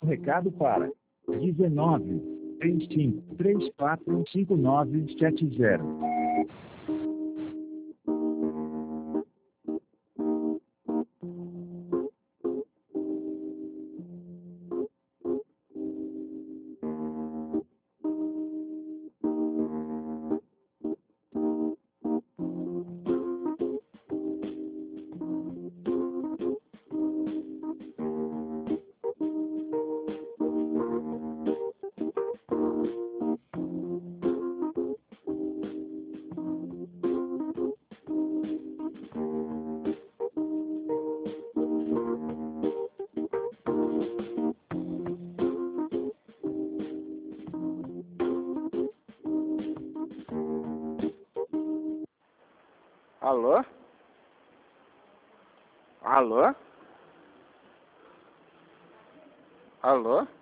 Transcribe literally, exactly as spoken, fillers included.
recado para dezenove, trinta e cinco, trinta e quatro, cinquenta e nove, setenta. Alô? Alô? Alô?